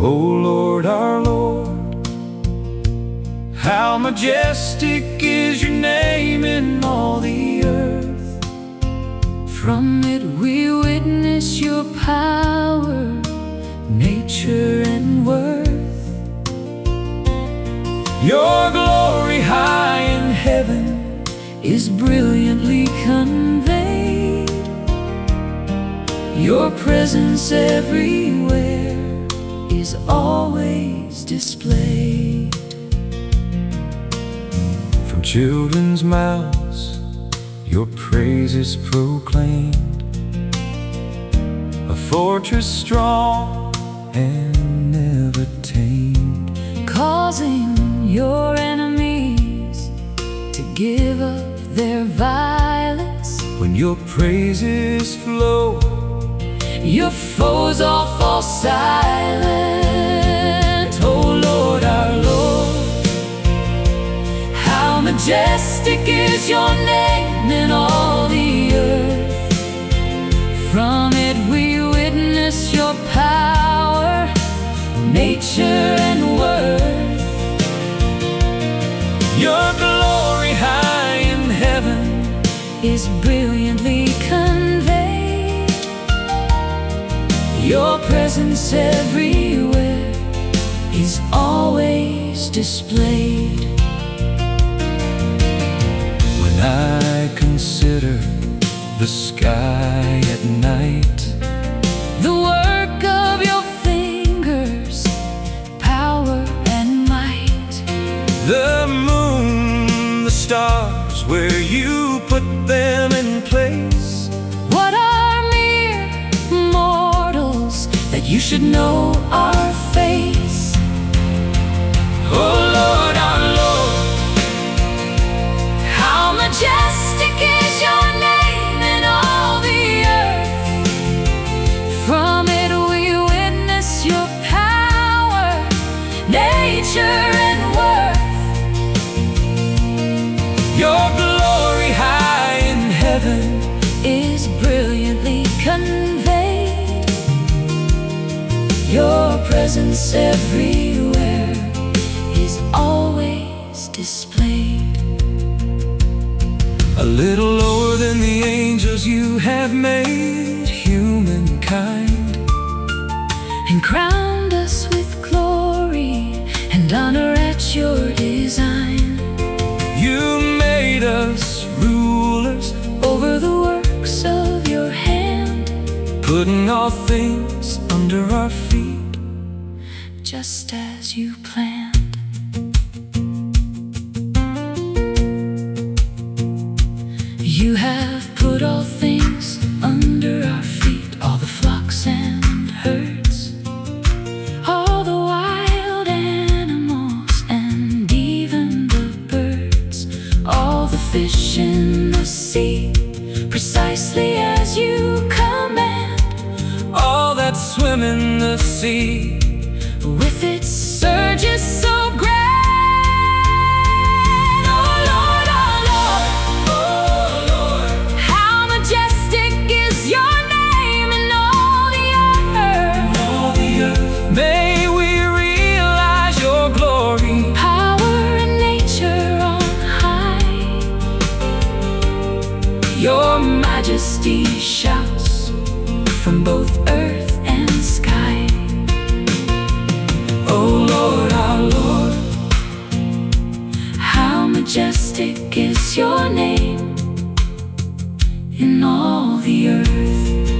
O Lord, our Lord, how majestic is your name in all the earth. From it we witness your power, nature and worth. Your glory high in heaven is brilliantly conveyed. Your presence everywhere is always displayed. From children's mouths your praise is proclaimed, a fortress strong and never tamed, causing your enemies to give up their violence. when your praises flow, your foes all fall silent. Oh Lord, our Lord, how majestic is your name in all the earth. From it we witness your power, nature and worth. your glory high in heaven is brilliantly conveyed. Your presence everywhere is always displayed. When I consider the sky at night, The work of your fingers, power and might. the moon, the stars, where you put them in place. What are mere mortals that you should know our face? Oh Lord, our Lord, How majestic is your name in all the earth. From it we witness your power, nature and worth. your glory high in heaven Is brilliantly conveyed. Your presence everywhere is always displayed. a little lower than the angels you have made humankind, And crowned us with glory and honor at your design. you made us rulers Over the works of your hand, putting all things under our feet, just as you planned. You have put all things under our feet, all the flocks and herds, all the wild animals and even the birds, all the fish in the sea, precisely as you command. all that swim in the sea, With its surges so grand. Oh Lord, our Lord, oh Lord, how majestic is your name in all the earth. all the earth. May we realize your glory, Power and nature on high. Your majesty shouts from both earth and sky. oh Lord, our Lord, How majestic is your name in all the earth.